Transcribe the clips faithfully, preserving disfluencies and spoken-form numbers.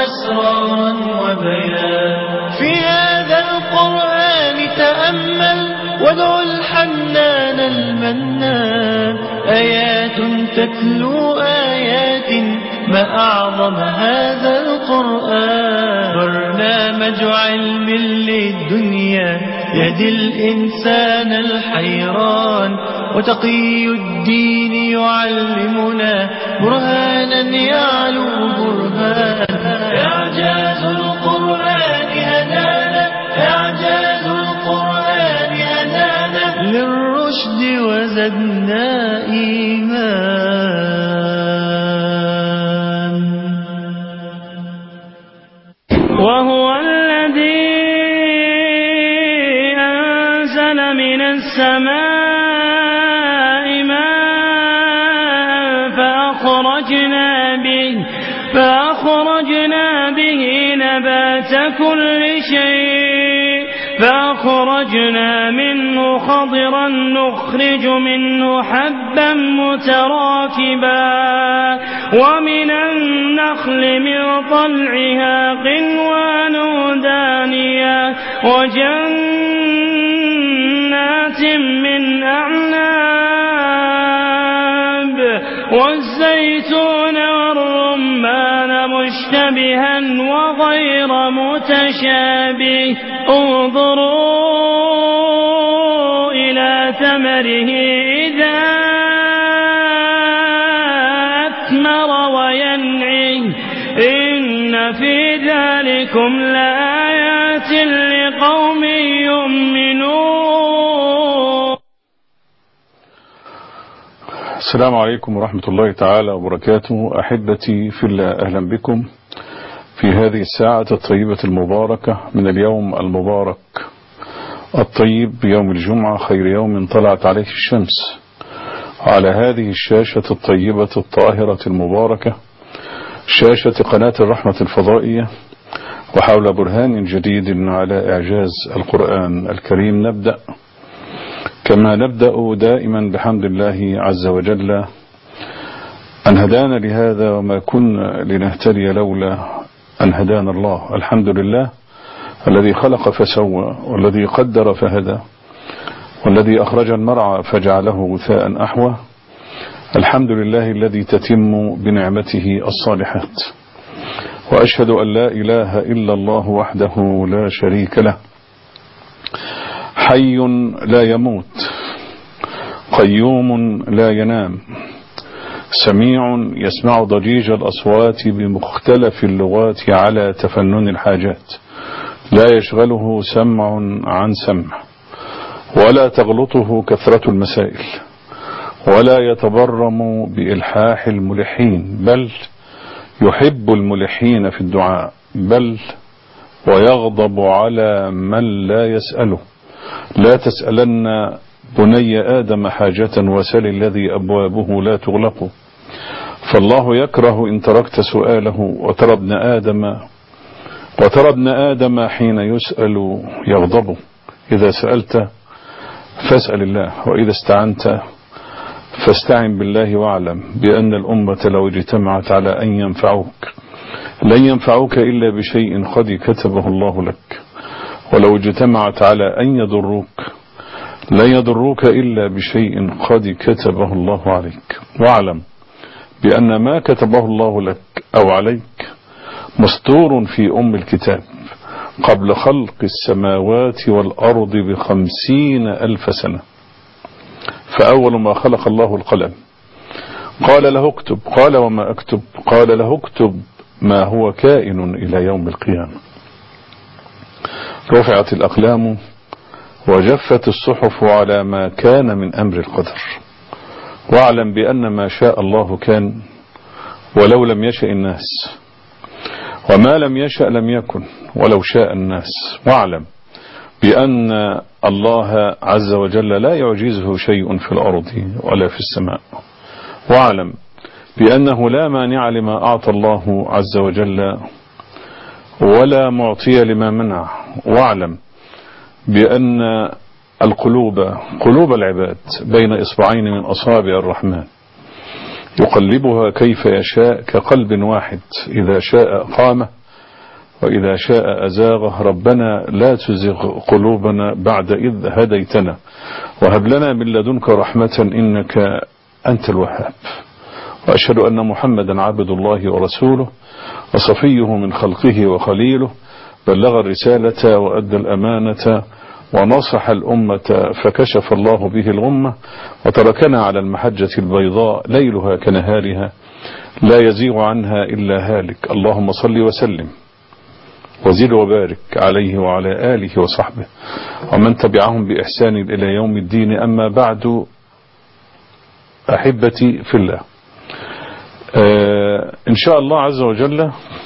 أسرارا وبيان. في هذا القرآن تأمل وادع الحنان المنان، آيات تتلو آيات ما أعظم هذا القرآن. برنامج علم للدنيا يهدي الإنسان الحيران، وتقي الدين يعلمنا برهانا يعلو برهان. إعجاز القرآن هدانا، إعجاز القرآن هدانا للرشد وزدنا إيمان. وهو الذي أنزل من السماء ماء فأخرجنا به فأخرجنا به نبات كل شيء فأخرجنا منه خضرا نخرج منه حبا متراكبا ومن النخل من طلعها قنوان دانية وجنات من أعناب والزيتون والرمان مشتبها وغير متشابه انظروا إلى ثمره إذا أثمر وينعه إن في ذلكم لآيات لقوم يؤمنون. السلام عليكم ورحمة الله تعالى وبركاته. أحبتي في الله، أهلا بكم في هذه الساعة الطيبة المباركة من اليوم المبارك الطيب يوم الجمعة، خير يوم طلعت عليه الشمس، على هذه الشاشة الطيبة الطاهرة المباركة، شاشة قناة الرحمة الفضائية، وحول برهان جديد على إعجاز القرآن الكريم. نبدأ كما نبدأ دائما بحمد الله عز وجل أن هدانا لهذا، وما كنا لنهتدي لولا أن هدانا الله. الحمد لله الذي خلق فسوى، والذي قدر فهدى، والذي أخرج المرعى فجعله غثاء أحوى. الحمد لله الذي تتم بنعمته الصالحات، وأشهد أن لا إله إلا الله وحده لا شريك له، حي لا يموت، قيوم لا ينام، سميع يسمع ضجيج الأصوات بمختلف اللغات على تفنن الحاجات، لا يشغله سمع عن سمع، ولا تغلطه كثرة المسائل، ولا يتبرم بإلحاح الملحين، بل يحب الملحين في الدعاء، بل ويغضب على من لا يسأله. لا تسألن بني آدم حاجة وسل الذي أبوابه لا تغلق، فالله يكره إن تركت سؤاله. وترى ابن آدم وترى ابن آدم حين يسأل يغضب. إذا سألت فاسأل الله، وإذا استعنت فاستعن بالله، واعلم بأن الأمة لو اجتمعت على أن ينفعوك لن ينفعوك إلا بشيء قد كتبه الله لك، ولو اجتمعت على أن يضروك لن يضروك إلا بشيء قد كتبه الله عليك. واعلم بأن ما كتبه الله لك أو عليك مسطور في أم الكتاب قبل خلق السماوات والأرض بخمسين ألف سنة. فأول ما خلق الله القلم قال له اكتب، قال وما أكتب؟ قال له اكتب ما هو كائن إلى يوم القيامة. رفعت الأقلام وجفت الصحف على ما كان من أمر القدر. واعلم بأن ما شاء الله كان، ولو لم يشأ الناس، وما لم يشأ لم يكن ولو شاء الناس. واعلم بأن الله عز وجل لا يعجزه شيء في الأرض ولا في السماء. واعلم بأنه لا مانع لما أعطى الله عز وجل ولا معطي لما منع. واعلم بأن القلوب قلوب العباد بين إصبعين من أصابع الرحمن يقلبها كيف يشاء كقلب واحد، إذا شاء أقامه وإذا شاء أزاغه. ربنا لا تزغ قلوبنا بعد إذ هديتنا وهب لنا من لدنك رحمة إنك أنت الوهاب. وأشهد أن محمدا عبد الله ورسوله وصفيه من خلقه وخليله، بلغ الرسالة وأدى الأمانة ونصح الأمة فكشف الله به الغمة، وتركنا على المحجة البيضاء ليلها كنهارها لا يزيغ عنها إلا هالك. اللهم صل وسلم وزد وبارك عليه وعلى آله وصحبه ومن تبعهم بإحسان إلى يوم الدين. أما بعد، أحبتي في الله، آه إن شاء الله عز وجل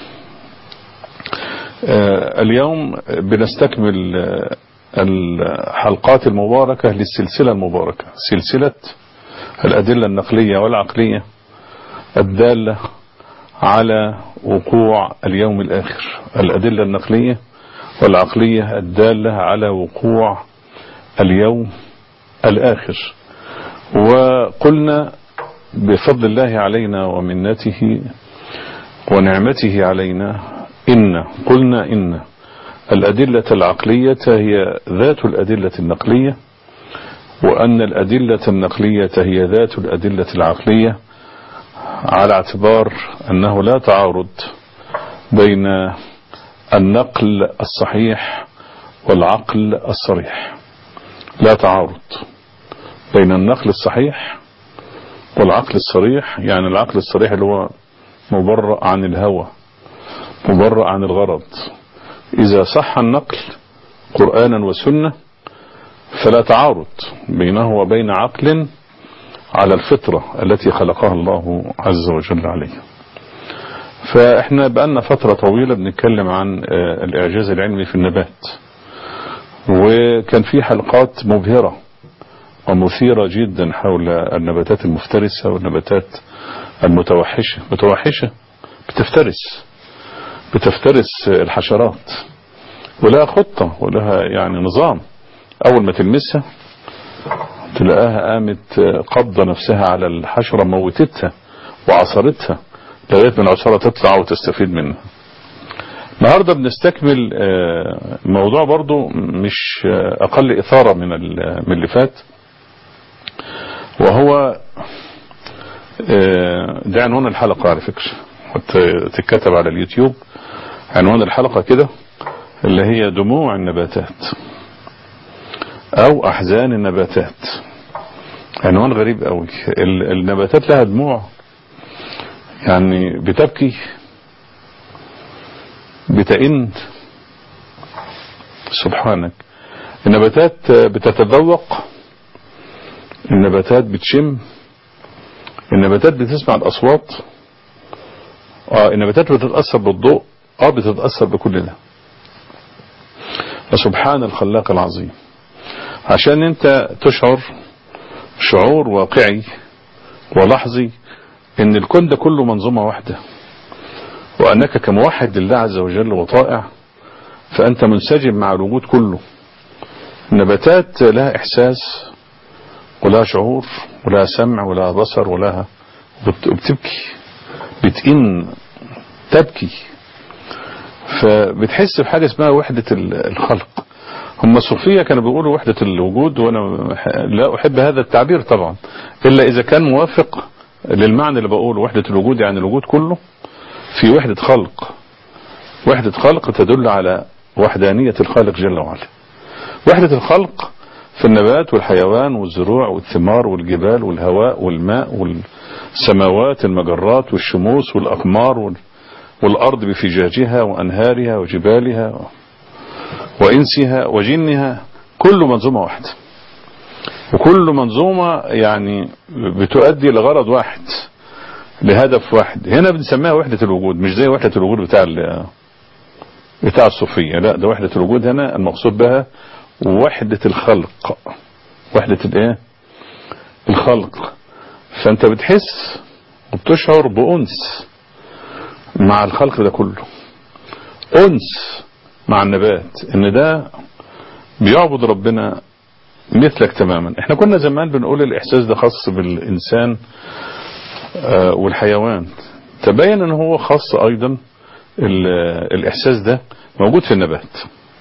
آه اليوم بنستكمل آه الحلقات المباركة للسلسلة المباركة، سلسلة الأدلة النقلية والعقلية الدالة على وقوع اليوم الآخر. الأدلة النقلية والعقلية الدالة على وقوع اليوم الآخر. وقلنا بفضل الله علينا ومنته ونعمته علينا إن قلنا إن الأدلة العقلية هي ذات الأدلة النقلية، وأن الأدلة النقلية هي ذات الأدلة العقلية، على اعتبار أنه لا تعارض بين النقل الصحيح والعقل الصريح. لا تعارض بين النقل الصحيح والعقل الصريح، يعني العقل الصريح اللي هو مبرأ عن الهوى، مبرأ عن الغرض. إذا صح النقل قرآنا وسنة فلا تعارض بينه وبين عقل على الفطرة التي خلقها الله عز وجل عليها. فإحنا بقالنا فترة طويلة بنتكلم عن الإعجاز العلمي في النبات، وكان في حلقات مبهرة ومثيرة جدا حول النباتات المفترسة والنباتات المتوحشة. متوحشة بتفترس بتفترس الحشرات، ولها خطة ولها يعني نظام. أول ما تلمسها تلاقاها قامت قبضة نفسها على الحشرة، موتتها وعصرتها لغاية من العصارة تطلع وتستفيد منها. النهاردة بنستكمل موضوع برضو مش أقل إثارة من اللي فات، وهو ده عنوان الحلقة على فكرة، تتكتب على اليوتيوب عنوان الحلقة كده، اللي هي دموع النباتات أو أحزان النباتات. عنوان غريب قوي. النباتات لها دموع، يعني بتبكي، بتئن. سبحانك. النباتات بتتذوق، النباتات بتشم، النباتات بتسمع الأصوات. آه النباتات بتتأثر بالضوء، اه بتتأثر بكل ده. وسبحان الخلاق العظيم. عشان انت تشعر شعور واقعي ولحظي ان الكون ده كله منظومة واحدة، وانك كموحد لله عز وجل وطائع فانت منسجم مع الوجود كله. النباتات لها احساس ولها شعور ولها سمع ولها بصر ولها، بتبكي، بتئن، تبكي. فبتحس بحاجة اسمها وحدة الخلق. هم الصوفية كانوا بيقولوا وحدة الوجود، وانا لا احب هذا التعبير طبعا الا اذا كان موافق للمعنى اللي بقوله. وحدة الوجود يعني الوجود كله في وحدة خلق. وحدة خلق تدل على وحدانية الخالق جل وعلا. وحدة الخلق في النبات والحيوان والزروع والثمار والجبال والهواء والماء والسماوات، المجرات والشموس والأقمار وال... والأرض بفجاجها وأنهارها وجبالها وإنسها وجنها، كل منظومة واحدة، وكل منظومة يعني بتؤدي لغرض واحد، لهدف واحد. هنا بنسميها وحدة الوجود، مش زي وحدة الوجود بتاع بتاع الصوفية. لا، ده وحدة الوجود هنا المقصود بها وحدة الخلق. وحدة الايه؟ الخلق. فانت بتحس وبتشعر بأنس مع الخلق ده كله، أنس مع النبات ان ده بيعبد ربنا مثلك تماما. احنا كنا زمان بنقول الاحساس ده خاص بالانسان والحيوان، تبين ان هو خاص ايضا الإحساس ده موجود في النبات،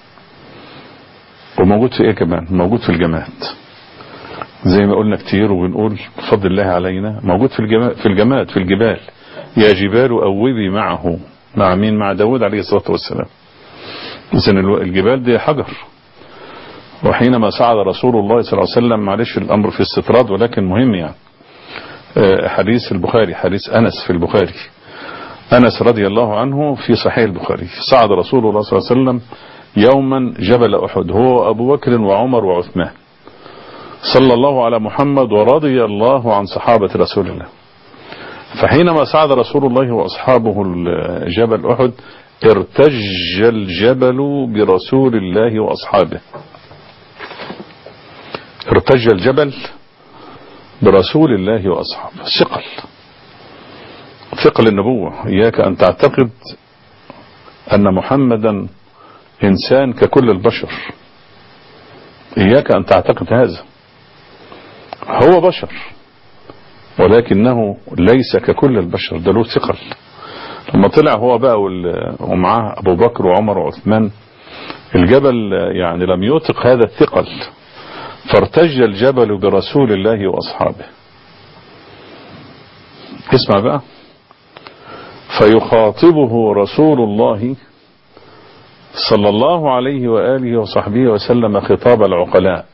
وموجود في إيه كمان؟ موجود في الجماد، زي ما قلنا كتير وبنقول بفضل الله علينا، موجود في الجماد في الجماد في الجبال. يا جبال أوبي معه، مع مين؟ مع داود عليه الصلاة والسلام. إذن الجبال دي حجر. وحينما صعد رسول الله صلى الله عليه وسلم، معلش الأمر في استطراد ولكن مهم يعني، حديث البخاري، حديث أنس في البخاري، أنس رضي الله عنه في صحيح البخاري، صعد رسول الله صلى الله عليه وسلم يوما جبل أحد، هو أبو بكر وعمر وعثمان، صلى الله على محمد ورضي الله عن صحابة رسول الله. فحينما صعد رسول الله وأصحابه جبل أحد ارتج الجبل برسول الله وأصحابه. ارتج الجبل برسول الله وأصحابه، ثقل ثقل النبوة. إياك أن تعتقد أن محمدا إنسان ككل البشر، إياك أن تعتقد هذا. هو بشر ولكنه ليس ككل البشر، ده له ثقل. لما طلع هو بقى ومعاه أبو بكر وعمر وعثمان، الجبل يعني لم يطق هذا الثقل، فارتج الجبل برسول الله وأصحابه. اسمع بقى، فيخاطبه رسول الله صلى الله عليه وآله وصحبه وسلم خطاب العقلاء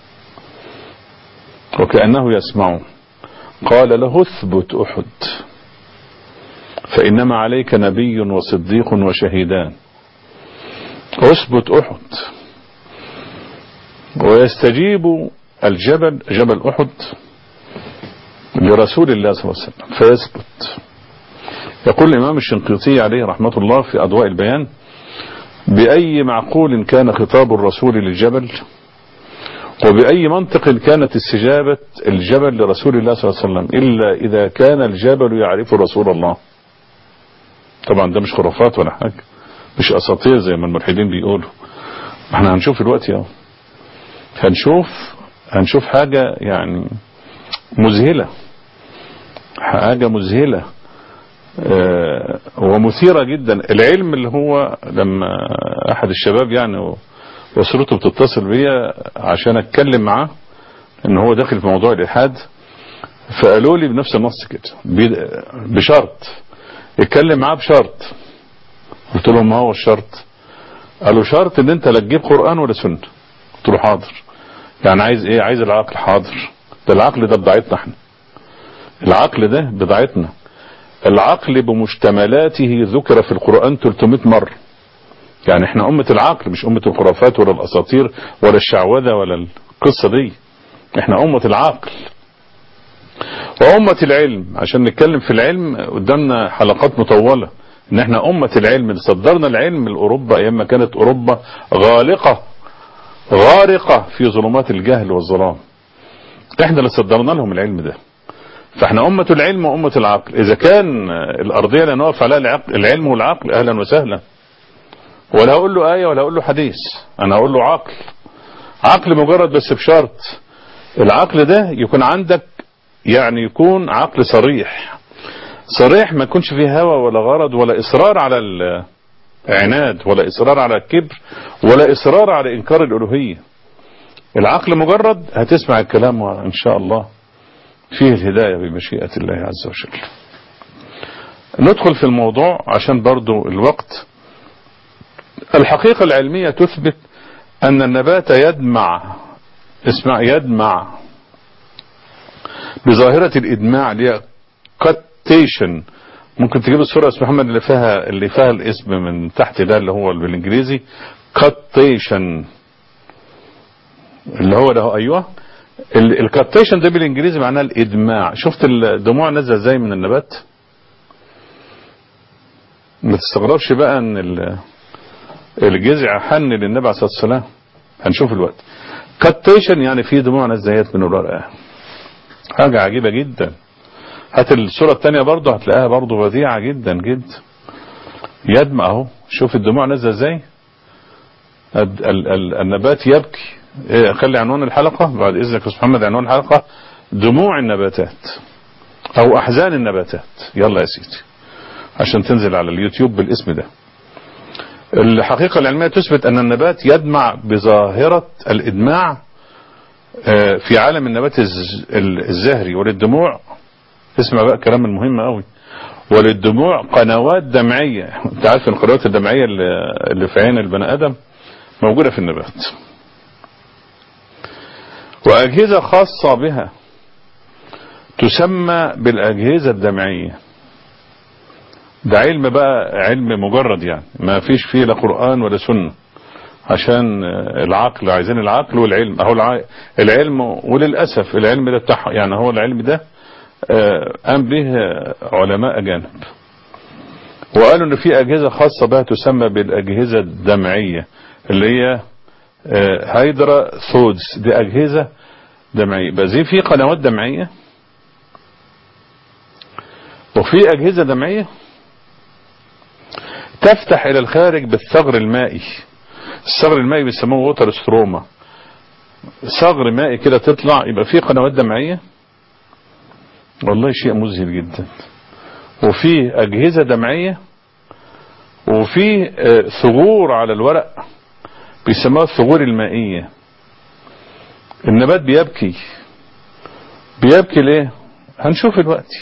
وكأنه يسمعه. قال له اثبت أحد فإنما عليك نبي وصديق وشهيدان. اثبت أحد. ويستجيب الجبل، جبل أحد، لرسول الله صلى الله عليه وسلم فيثبت. يقول الإمام الشنقيطي عليه رحمة الله في أضواء البيان: بأي معقول كان خطاب الرسول للجبل، وبأي منطق كانت استجابة الجبل لرسول الله صلى الله عليه وسلم، إلا إذا كان الجبل يعرف رسول الله. طبعا ده مش خرافات ولا حاجة، مش أساطير زي ما الملحدين بيقولوا. احنا هنشوف الوقت اهو، هنشوف هنشوف حاجة يعني مذهلة، حاجة مذهلة اه ومثيرة جدا. العلم اللي هو لما أحد الشباب يعني وأسرته بتتصل بيا عشان أتكلم معاه إن هو داخل في موضوع الإلحاد، فقالوا لي بنفس النص كده بشرط اتكلم معاه بشرط. قلت لهم ما هو الشرط؟ قالوا شرط ان انت لا تجيب قرآن ولا سنة. قلت له حاضر. يعني عايز ايه؟ عايز العقل. حاضر. ده العقل ده بضاعتنا احنا، العقل ده بضاعتنا. العقل بمشتملاته ذكر في القرآن ثلاثمائة مرة. يعني احنا أمة العقل، مش أمة الخرافات ولا الأساطير ولا الشعوذة ولا القصة دي. احنا أمة العقل وأمة العلم. عشان نتكلم في العلم قدامنا حلقات مطولة، ان احنا أمة العلم اللي صدرنا العلم لأوروبا ايام ما كانت أوروبا غالقة غارقة في ظلمات الجهل والظلام. احنا اللي صدرنا لهم العلم ده. فاحنا أمة العلم وأمة العقل. إذا كان الأرضية اللي نقف عليها العلم والعقل، أهلا وسهلا. ولا هقول له آية ولا هقول له حديث، أنا هقول له عقل. عقل مجرد، بس بشرط العقل ده يكون عندك، يعني يكون عقل صريح صريح، ما يكونش فيه هوى ولا غرض ولا إصرار على العناد ولا إصرار على الكبر ولا إصرار على إنكار الألوهية. العقل مجرد هتسمع الكلام وإن شاء الله فيه الهداية بمشيئة الله عز وجل. ندخل في الموضوع عشان برضو الوقت. الحقيقة العلمية تثبت أن النبات يدمع، اسمع، يدمع بظاهرة الإدماع اللي هي كاتيشن. ممكن تجيب الصورة اسم محمد اللي فيها اللي فيها الاسم من تحت ده اللي هو بالإنجليزي كاتيشن، اللي هو ده. أيوه، الكاتيشن ده بالإنجليزي معناه الإدماع. شفت الدموع نزل ازاي من النبات؟ ما تستغربش بقى ان الجذع حن للنبي عليه الصلاة والسلام. هنشوف الوقت. كاتيشن يعني في دموع نزلت من الورقة، حاجة عجيبة جدا. هات الصورة الثانية برضه هتلاقيها برضه بديعة جدا جدا. يدمع اهو، شوف الدموع نزل ازاي. النبات يبكي. إيه، خلي عنوان الحلقة بعد اذنك يا محمد، عنوان الحلقة دموع النباتات او احزان النباتات. يلا يا سيدي عشان تنزل على اليوتيوب بالاسم ده. الحقيقة العلمية تثبت أن النبات يدمع بظاهرة الإدماع في عالم النبات الزهري. وللدموع، اسمع بقى الكلام المهم قوي، وللدموع قنوات دمعية. انت عارف ان القنوات الدمعية اللي في عين البني آدم موجودة في النبات، وأجهزة خاصة بها تسمى بالأجهزة الدمعية. ده علم بقى، علم مجرد يعني، ما فيش فيه لا قرآن ولا سنة، عشان العقل، عايزين العقل والعلم. اهو العلم، وللأسف العلم ده بتاع يعني، هو العلم ده قام به علماء أجانب، وقالوا ان في أجهزة خاصة بها تسمى بالأجهزة الدمعية، اللي هي هيدرا ثودز. دي أجهزة دمعية، بس في قنوات دمعية وفي أجهزة دمعية تفتح إلى الخارج بالثغر المائي. الثغر المائي بيسموه ووتر ستروما، ثغر مائي كده تطلع، يبقى في قنوات دمعية. والله شيء مذهل جدا. وفي أجهزة دمعية، وفي ثغور على الورق بيسموها الثغور المائية. النبات بيبكي، بيبكي ليه؟ هنشوف دلوقتي،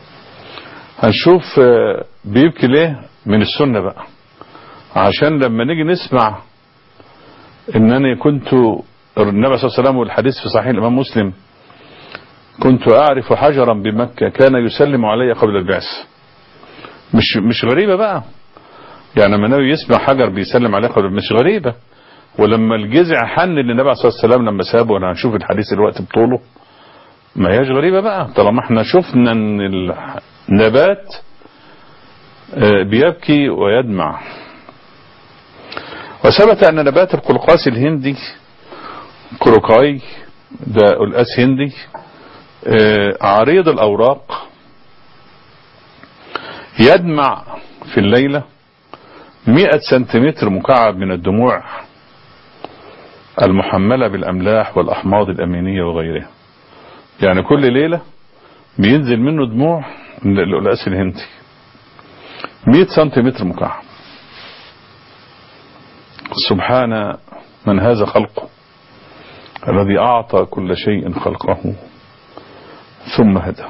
هنشوف بيبكي ليه من السنة بقى، عشان لما نيجي نسمع انني كنت، النبي صلى الله عليه وسلم والحديث في صحيح الامام مسلم، كنت اعرف حجرا بمكة كان يسلم علي قبل البعث. مش مش غريبة بقى يعني، لما النبي يسمع حجر بيسلم عليه قبل، مش غريبة. ولما الجذع حن للنبي صلى الله عليه وسلم لما سابه، وانا هنشوف الحديث الوقت بطوله، ما هياش غريبة بقى، طالما احنا شفنا ان النبات بيبكي ويدمع. وثبت ان نبات القلقاس الهندي، كروكاي، ده قلقاس هندي عريض الاوراق، يدمع في الليلة مئة سنتيمتر مكعب من الدموع المحملة بالاملاح والاحماض الامينية وغيرها. يعني كل ليلة بينزل منه دموع من القلقاس الهندي مئة سنتيمتر مكعب. سبحان من هذا خلقه، الذي أعطى كل شيء خلقه ثم هدى.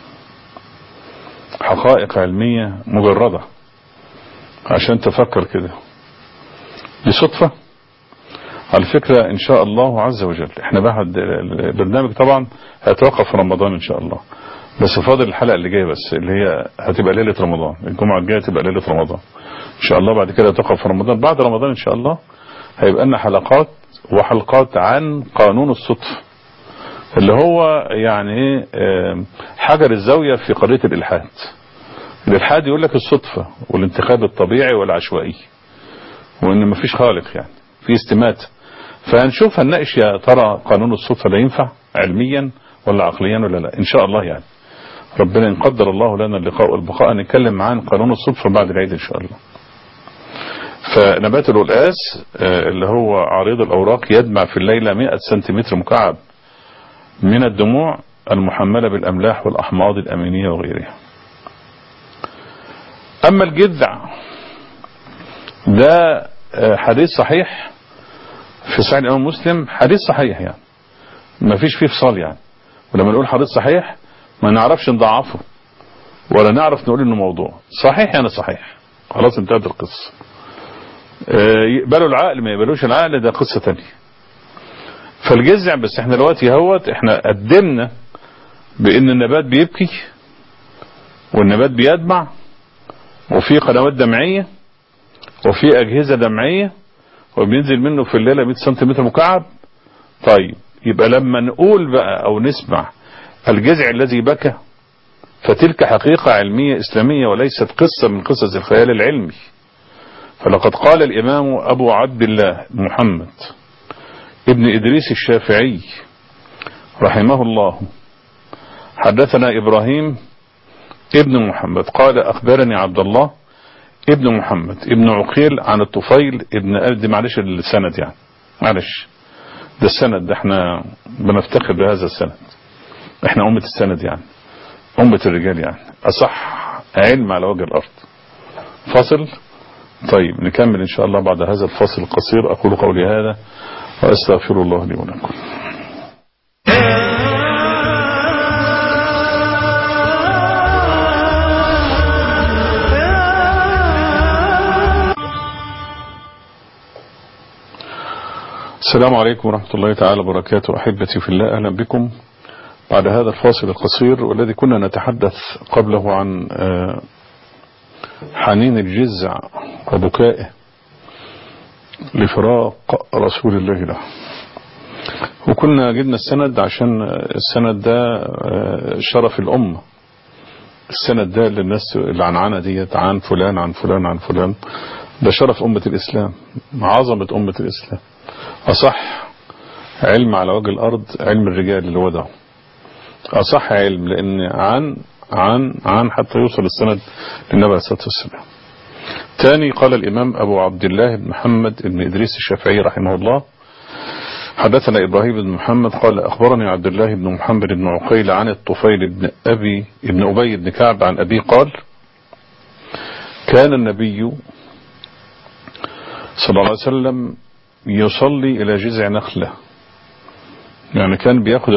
حقائق علمية مجردة عشان تفكر كده. دي صدفة على فكرة. إن شاء الله عز وجل احنا بعد البرنامج طبعا هيتوقف في رمضان إن شاء الله، بس فاضل الحلقة اللي جاية بس، اللي هي هتبقى ليلة رمضان، الجمعة الجاية تبقى ليلة رمضان إن شاء الله. بعد كده توقف في رمضان. بعد رمضان إن شاء الله هيبقى لنا حلقات وحلقات عن قانون الصدفة، اللي هو يعني حجر الزاوية في قضية الإلحاد. الإلحاد يقول لك الصدفة والانتخاب الطبيعي والعشوائي، وإن مفيش خالق يعني، في استماتة. فهنشوف هنناقش يا ترى قانون الصدفة ده ينفع علميا ولا عقليا ولا لا إن شاء الله يعني. ربنا إن قدر الله لنا اللقاء والبقاء نتكلم عن قانون الصدفة بعد العيد إن شاء الله. فنبات القلقاس اللي هو عريض الأوراق يدمع في الليلة مئة سنتيمتر مكعب من الدموع المحملة بالأملاح والأحماض الأمينية وغيرها. أما الجذع ده حديث صحيح في صحيح الإمام مسلم، حديث صحيح يعني ما فيش فيه فصال يعني. ولما نقول حديث صحيح ما نعرفش نضعفه ولا نعرف نقول انه موضوع صحيح يعني صحيح، خلاص انتهت القصة. يقبلوا العقل ما يقبلوش العقل ده قصة تانية. فالجذع بس احنا دلوقتي اهوت احنا قدمنا بان النبات بيبكي والنبات بيدمع وفي قنوات دمعية وفي اجهزة دمعية وبينزل منه في الليلة مئة سنتيمتر مكعب. طيب يبقى لما نقول بقى او نسمع الجذع الذي بكى فتلك حقيقة علمية إسلامية وليست قصة من قصص الخيال العلمي. فلقد قال الإمام أبو عبد الله محمد ابن إدريس الشافعي رحمه الله حدثنا إبراهيم ابن محمد قال أخبرني عبد الله ابن محمد ابن عقيل عن الطفيل ابن أبد. معلش السند يعني، معلش ده السند ده احنا بنفتخر بهذا السند، احنا أمة السند يعني، أمة الرجال يعني، أصح علم على وجه الأرض. فاصل. طيب نكمل إن شاء الله بعد هذا الفاصل القصير. أقول قولي هذا وأستغفر الله لي ولكم. السلام عليكم ورحمة الله تعالى وبركاته. أحبتي في الله، أهلا بكم بعد هذا الفاصل القصير، والذي كنا نتحدث قبله عن حنين الجزع وبكائه لفراق رسول الله له. وكنا جبنا السند عشان السند ده شرف الأمة، السند ده للناس العنعنة ديت عن فلان عن فلان عن فلان، ده شرف أمة الإسلام، عظمة أمة الإسلام. أصح علم على وجه الأرض علم الرجال اللي وضعه، أصح علم، لأن عن عن عن حتى يوصل السند للنبي عليه الصلاة والسلام. تاني قال الإمام أبو عبد الله بن محمد بن إدريس الشافعي رحمه الله: حدثنا إبراهيم بن محمد قال أخبرني عبد الله بن محمد بن عقيل عن الطفيل بن أبي بن أبي بن كعب عن أبي قال: كان النبي صلى الله عليه وسلم يصلي إلى جذع نخلة، يعني كان بياخد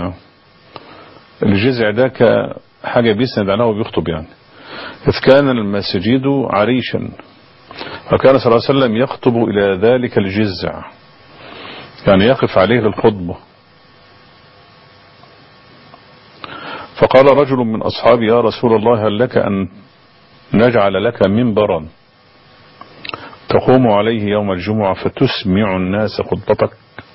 الجذع ده كحاجة بيسند عليها وبيخطب، يعني إذ كان المسجد عريشا، وكان صلى الله عليه وسلم يخطب إلى ذلك الجذع، يعني يقف عليه للخطبة. فقال رجل من أصحابي: يا رسول الله، هل لك أن نجعل لك منبرا تقوم عليه يوم الجمعة فتسمع الناس خطبتك؟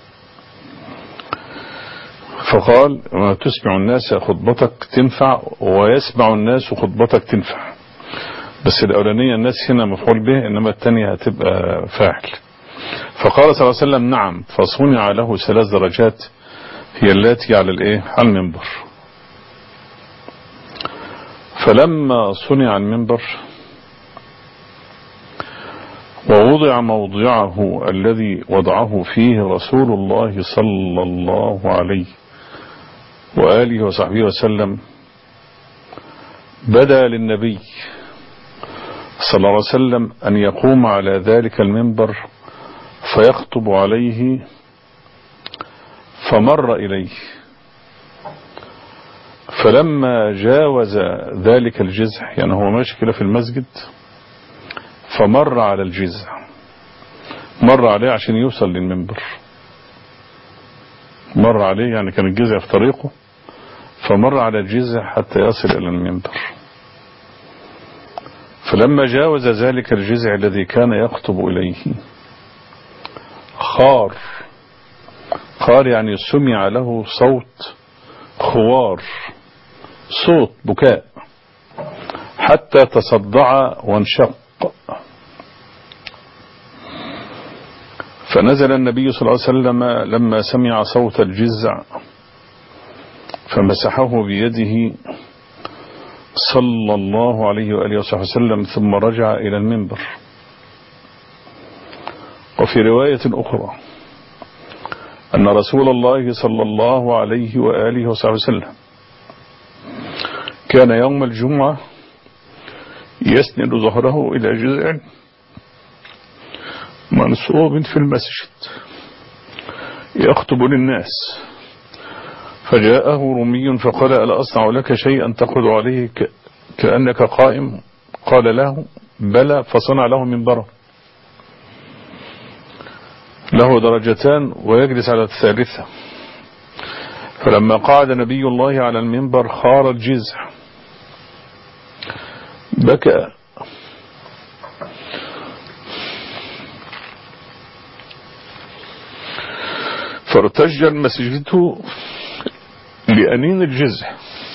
فقال: تسمع الناس خطبتك تنفع، ويسمع الناس خطبتك تنفع، بس الأولانية الناس هنا مفعول به، إنما الثانية هتبقى فاعل. فقال صلى الله عليه وسلم: نعم. فصنع له ثلاث درجات هي التي على الايه على المنبر. فلما صنع المنبر ووضع موضعه الذي وضعه فيه رسول الله صلى الله عليه وآله وصحبه وسلم، بدا للنبي صلى الله عليه وسلم أن يقوم على ذلك المنبر فيخطب عليه، فمر إليه، فلما جاوز ذلك الجذع، يعني هو ماشي كده في المسجد، فمر على الجذع، مر عليه عشان يوصل للمنبر، مر عليه يعني كان الجذع في طريقه، فمر على الجذع حتى يصل إلى المنبر. فلما جاوز ذلك الجذع الذي كان يخطب إليه، خار، خار يعني سمع له صوت خوار، صوت بكاء، حتى تصدع وانشق. فنزل النبي صلى الله عليه وسلم لما سمع صوت الجذع فمسحه بيده صلى الله عليه وآله وصحبه وسلم، ثم رجع إلى المنبر. وفي رواية أخرى أن رسول الله صلى الله عليه وآله وصحبه وسلم كان يوم الجمعة يسند ظهره إلى جذع منصوب في المسجد يخطب للناس، فجاءه رمي فقال: ألا أصنع لك شيئا تقعد عليه كأنك قائم؟ قال له: بلى. فصنع له منبرا له درجتان ويجلس على الثالثة. فلما قعد نبي الله على المنبر خار الجذع، بكى، فارتج المسجد لأنين الجذع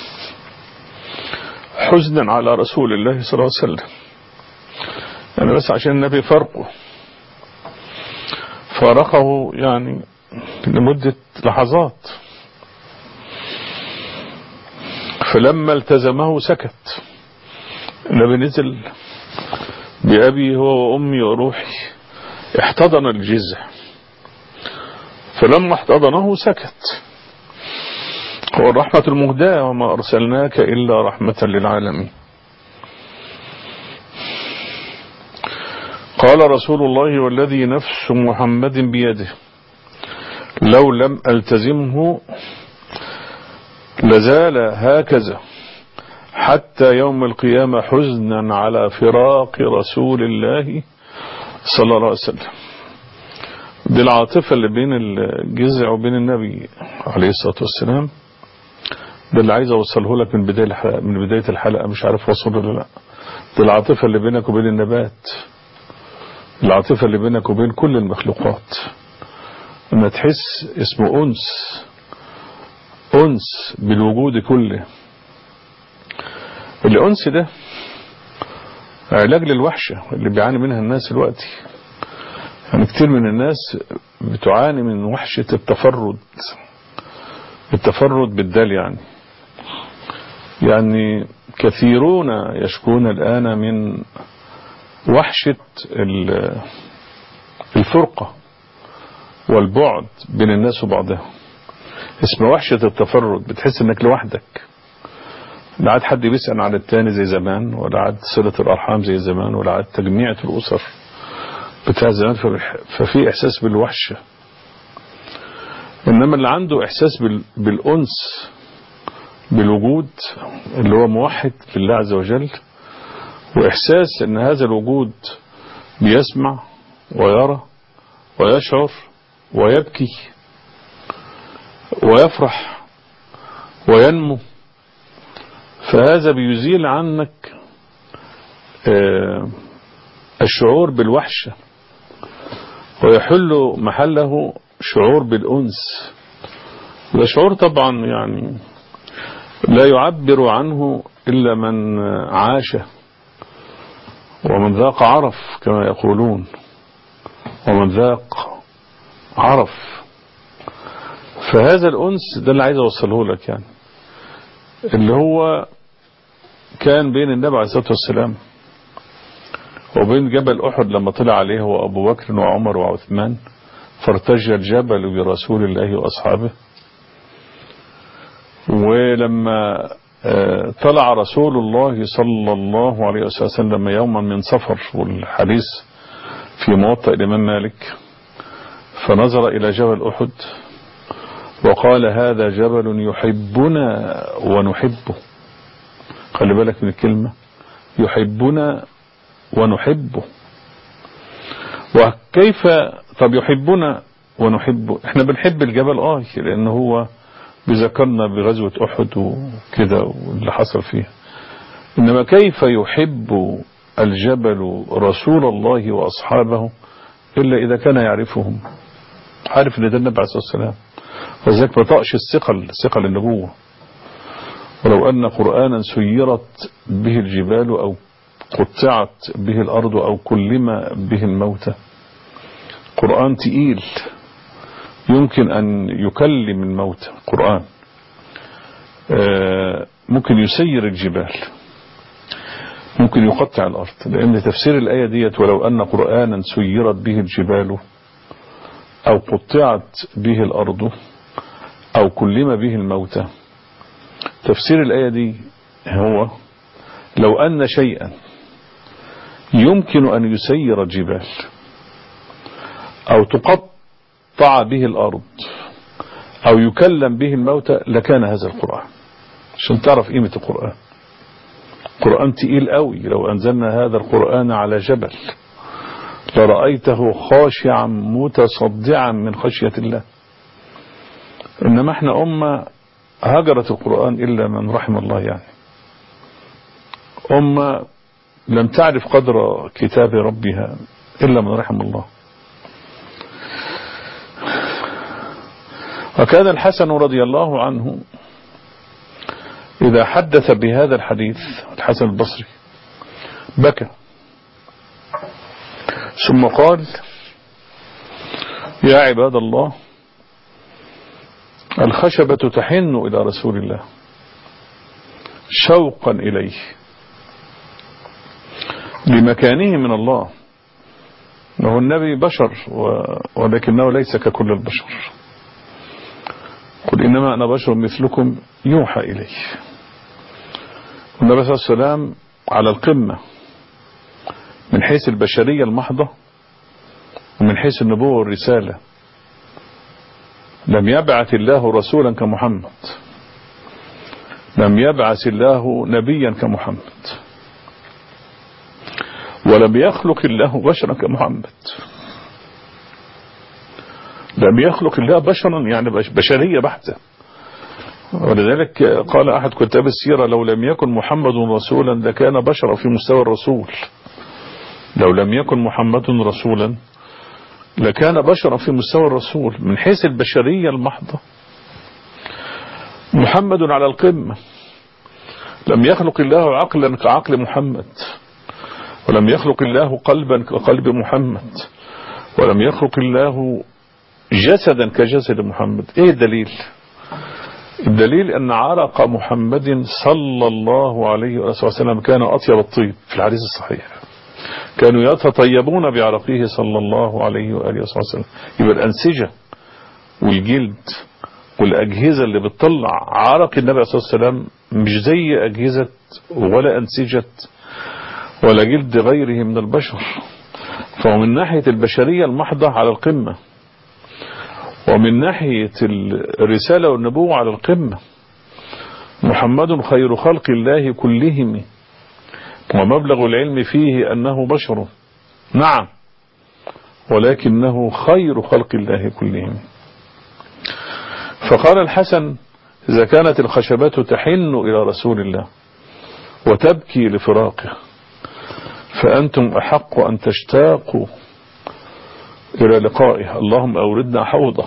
حزنا على رسول الله صلى الله عليه وسلم، يعني بس عشان النبي فرقه فارقه يعني لمدة لحظات. فلما التزمه سكت. النبي نزل بأبي هو وأمي وروحي، احتضن الجذع، فلما احتضنه سكت. هو الرحمة المهداة: وما أرسلناك إلا رحمة للعالمين. قال رسول الله والذي نفس محمد بيده لو لم ألتزمه لزال هكذا حتى يوم القيامة حزنا على فراق رسول الله صلى الله عليه وسلم. دي العاطفة اللي بين الجزع وبين النبي عليه الصلاة والسلام. ده اللي عايز أوصله لك من بداية الحلقة, من بداية الحلقة مش عارف وصله ولا لا. دي العاطفة اللي بينك وبين النبات، العاطفة اللي بينك وبين كل المخلوقات، أن تحس اسمه أنس، أنس بالوجود كله. الأنس ده علاج للوحشة اللي بيعاني منها الناس دلوقتي. يعني كتير من الناس بتعاني من وحشة التفرد، التفرد بالدال يعني يعني كثيرون يشكون الآن من وحشة الفرقة والبعد بين الناس وبعضها. اسمه وحشة التفرد، بتحس انك لوحدك، لا عاد حد بيسأل على التاني زي زمان، ولا عاد صلة الأرحام زي زمان، ولا عاد تجميعة الأسر بتاع زمان. ففي إحساس بالوحشة. إنما اللي عنده إحساس بالأنس بالوجود اللي هو موحد لله عز وجل، وإحساس أن هذا الوجود بيسمع ويرى ويشعر ويبكي ويفرح وينمو، فهذا بيزيل عنك الشعور بالوحشة ويحل محله شعور بالأنس. ده شعور طبعا يعني لا يعبر عنه إلا من عاشه ومن ذاق عرف كما يقولون، ومن ذاق عرف. فهذا الأنس ده اللي عايز أوصله لك، يعني اللي هو كان بين النبي عليه الصلاة والسلام وبين جبل أحد لما طلع عليه هو أبو بكر وعمر وعثمان، فارتج الجبل برسول الله وأصحابه. ولما طلع رسول الله صلى الله عليه وسلم يوما من سفر، والحديث في موطأ الإمام مالك، فنظر إلى جبل أحد وقال هذا جبل يحبنا ونحبه. خلي بالك من الكلمة يحبنا ونحبه. وكيف طب يحبنا ونحبه؟ احنا بنحب الجبل اه لأنه هو بذكرنا بغزوة أحد وكده واللي حصل فيها. إنما كيف يحب الجبل رسول الله وأصحابه إلا إذا كان يعرفهم، عارف ان ده النبي عليه الصلاة والسلام، وذلك ما طقش الثقل ثقل النبوة. ولو أن قرآنا سيرت به الجبال أو قطعت به الأرض أو كلم به الموتى، قرآن تقيل يمكن أن يكلم الموتى. قرآن ممكن يسير الجبال، ممكن يقطع الأرض، لأن تفسير الآية ديت ولو أن قرآنا سيرت به الجبال أو قطعت به الأرض أو كلم به الموتى، تفسير الآية دي هو لو أن شيئا يمكن أن يسير الجبال أو تقطع به الأرض أو يكلم به الموتى لكان هذا القرآن. عشان تعرف قيمة القرآن، قرآن تقيل قوي. لو أنزلنا هذا القرآن على جبل لرأيته خاشعا متصدعا من خشية الله. إنما احنا أمة هجرت القرآن إلا من رحم الله، يعني أمة لم تعرف قدر كتاب ربها إلا من رحم الله. وكان الحسن رضي الله عنه إذا حدث بهذا الحديث، الحسن البصري، بكى ثم قال يا عباد الله الخشبة تحن إلى رسول الله شوقا إليه لمكانه من الله. وهو النبي بشر ولكنه ليس ككل البشر. قل إنما أنا بشر مثلكم يوحى إليه. النبي صلى الله عليه وسلم على القمة من حيث البشرية المحضة ومن حيث النبوة والرسالة. لم يبعث الله رسولا كمحمد، لم يبعث الله نبيا كمحمد، ولم يخلق الله بشرا كمحمد. لم يخلق الله بشرا يعني بشرية بحتة. ولذلك قال أحد كتاب السيرة: لو لم يكن محمد رسولا لكان بشرا في مستوى الرسول. لو لم يكن محمد رسولا لكان بشرا في مستوى الرسول. من حيث البشرية المحضة محمد على القمة. لم يخلق الله عقلا كعقل محمد، ولم يخلق الله قلبا كقلب محمد، ولم يخلق الله جسدا كجسد محمد. ايه الدليل؟ الدليل ان عرق محمد صلى الله عليه وسلم كان اطيب الطيب في الحديث الصحيح. كانوا يتطيبون بعرقه صلى الله عليه وآله وسلم. يبقى الأنسجة والجلد والأجهزة اللي بتطلع عرق النبي صلى الله عليه وسلم مش زي أجهزة ولا أنسجة ولا جلد غيره من البشر. فهو من ناحية البشرية المحضة على القمة، ومن ناحية الرسالة والنبوة على القمة. محمد خير خلق الله كلهم، ومبلغ العلم فيه أنه بشر، نعم، ولكنه خير خلق الله كلهم. فقال الحسن: إذا كانت الخشبات تحن إلى رسول الله وتبكي لفراقه، فأنتم أحق أن تشتاقوا إلى لقائه. اللهم أوردنا حوضه،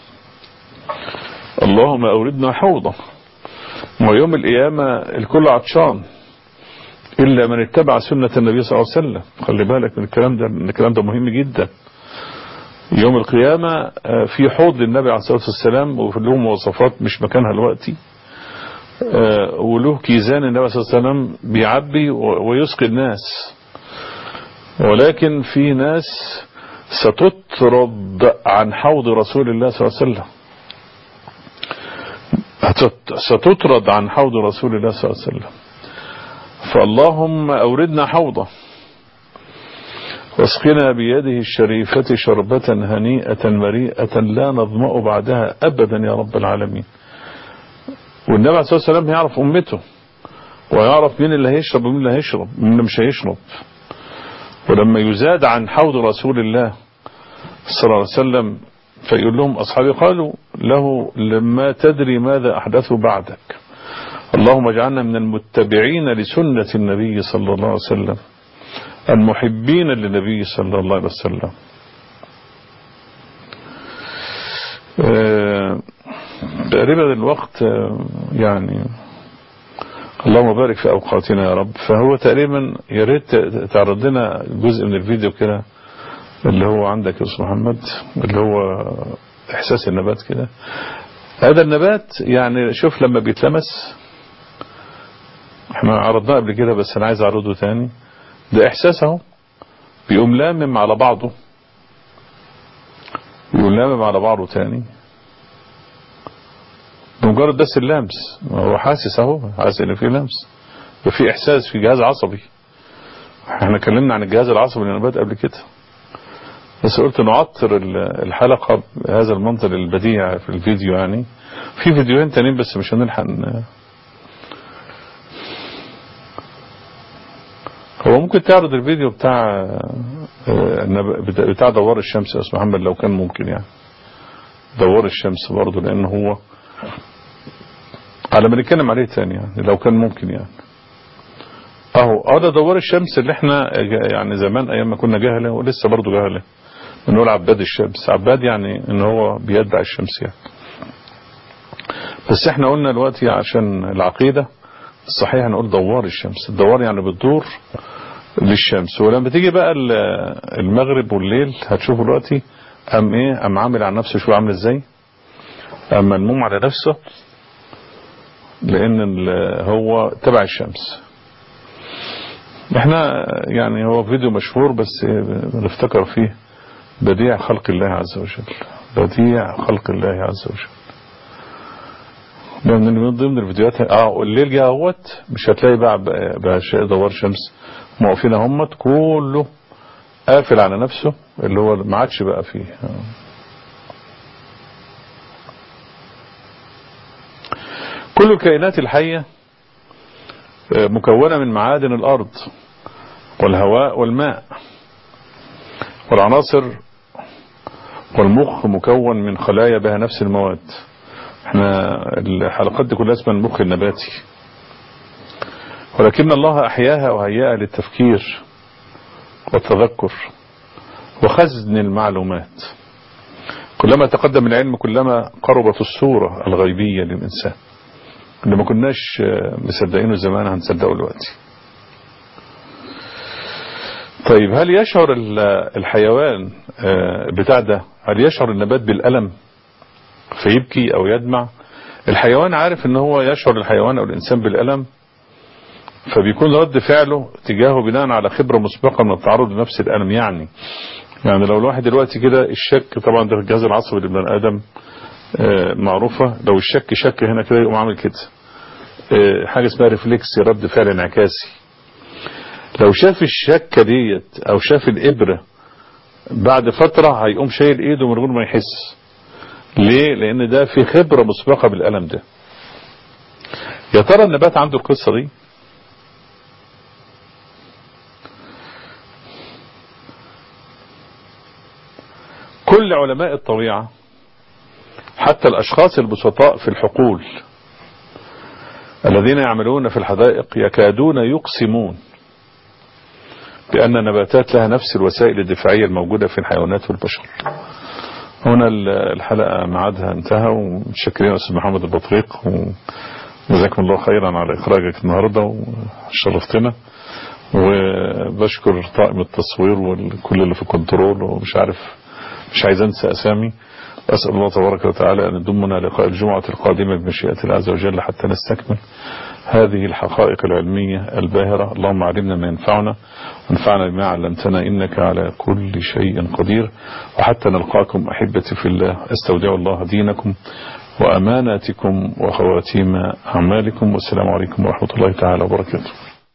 اللهم أوردنا حوضه. ويوم القيامة الكل عطشان إلا من اتبع سنة النبي صلى الله عليه وسلم. خلي بالك من الكلام ده، الكلام ده مهم جدا. يوم القيامة في حوض للنبي عليه الصلاة والسلام، وفي له مواصفات مش مكانها دلوقتي، وله كيزان النبي صلى الله عليه وسلم بيعبي ويسقي الناس. ولكن في ناس ستطرد عن حوض رسول الله صلى الله عليه وسلم، ستطرد عن حوض رسول الله صلى الله عليه وسلم. فاللهم أوردنا حوضه، واسقنا بيده الشريفة شربة هنيئة مريئة لا نظمأ بعدها أبدا يا رب العالمين. والنبي عليه الصلاة والسلام يعرف أمته، ويعرف مين اللي هيشرب ومين اللي هيشرب ومين اللي مش هيشرب. ولما يزاد عن حوض رسول الله صلى الله عليه وسلم فيقول لهم أصحابي قالوا له: لما تدري ماذا أحدثوا بعدك، اللهم اجعلنا من المتبعين لسنة النبي صلى الله عليه وسلم المحبين للنبي صلى الله عليه وسلم. تقريبا الوقت يعني اللهم بارك في أوقاتنا يا رب. فهو تقريبا يا ريت تعرض لنا جزء من الفيديو كده اللي هو عندك يا أستاذ محمد، اللي هو إحساس النبات كده. هذا النبات يعني شوف لما بيتلمس، احنا عرضناه قبل كده بس انا عايز اعرضه تاني. ده احساس اهو، بيقوم لامم على بعضه، بيقوم لامم على بعضه تاني بمجرد بس اللمس. هو حاسس اهو، حاسس ان في لمس، وفي احساس في جهاز عصبي. احنا اتكلمنا عن الجهاز العصبي للنبات قبل كده، بس قلت نعطر الحلقة بهذا المنظر البديع في الفيديو. يعني في فيديوهين تانيين بس مش هنلحق. هو ممكن تعرض الفيديو بتاع بتاع دوار الشمس يا أستاذ محمد لو كان ممكن، يعني دوار الشمس برضه، لأنه هو على ما نتكلم عليه تاني يعني لو كان ممكن. يعني اهو هذا دوار الشمس اللي احنا يعني زمان ايام ما كنا جهله ولسه برضه جهله بنقول عباد الشمس. عباد يعني ان هو بيدعي الشمس يعني. بس احنا قلنا دلوقتي عشان العقيدة الصحيحة نقول دوار الشمس. الدوار يعني بتدور للشمس. ولما تيجي بقى المغرب والليل هتشوفوا دلوقتي ام ايه ام عامل على نفسه، شو عامل ازاي، ام ملموم على نفسه، لان هو تبع الشمس. احنا يعني هو فيديو مشهور بس بنفتكر فيه بديع خلق الله عز وجل، بديع خلق الله عز وجل. من ضمن الفيديوهات اه الليل جه اهوت، مش هتلاقي بقى بقى دوار شمس موقفين هم كله قافل على نفسه، اللي هو ما عادش بقى فيه. كل الكائنات الحية مكونة من معادن الأرض والهواء والماء والعناصر، والمخ مكون من خلايا بها نفس المواد. احنا الحلقات دي كلها اسمها المخ النباتي، ولكن الله أحياها وهيئها للتفكير والتذكر وخزن المعلومات. كلما تقدم العلم كلما قربت الصورة الغيبية للإنسان اللي ما كناش مصدقينه زمان هنصدقه دلوقتي. طيب هل يشعر الحيوان بتاع ده، هل يشعر النبات بالألم فيبكي أو يدمع؟ الحيوان عارف ان هو يشعر الحيوان أو الإنسان بالألم، فبيكون رد فعله تجاهه بناء على خبرة مسبقة من التعرض لنفس الألم. يعني يعني لو الواحد دلوقتي كده الشك، طبعا ده الجهاز العصبي لابن آدم معروفة، لو الشك شك هنا كده يقوم عامل كده، حاجة اسمها ريفلكس، رد فعل انعكاسي. لو شاف الشكة ديت او شاف الإبرة بعد فترة هيقوم شايل ايده من غير ما يحس. ليه؟ لان ده في خبرة مسبقة بالألم ده. يا ترى النبات عنده القصة دي؟ كل علماء الطبيعة حتى الأشخاص البسطاء في الحقول الذين يعملون في الحدائق يكادون يقسمون بأن النباتات لها نفس الوسائل الدفاعية الموجودة في الحيوانات والبشر. هنا الحلقة معادها انتهى، ومتشكرين أستاذ محمد البطريق، وجزاكم الله خيرا على إخراجك النهاردة وشرفتنا، وبشكر طاقم التصوير وكل اللي في الكنترول، ومش عارف مش عايز انسى أسامي. أسأل الله تبارك وتعالى أن يضمنا لقاء الجمعة القادمة بمشيئة الله عز وجل حتى نستكمل هذه الحقائق العلمية الباهرة. اللهم علمنا ما ينفعنا وانفعنا بما علمتنا، إنك على كل شيء قدير. وحتى نلقاكم أحبتي في الله، استودع الله دينكم وأماناتكم وخواتيم أعمالكم، والسلام عليكم ورحمة الله تعالى وبركاته.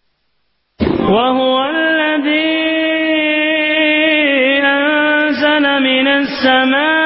وهو الذي أنزل من السماء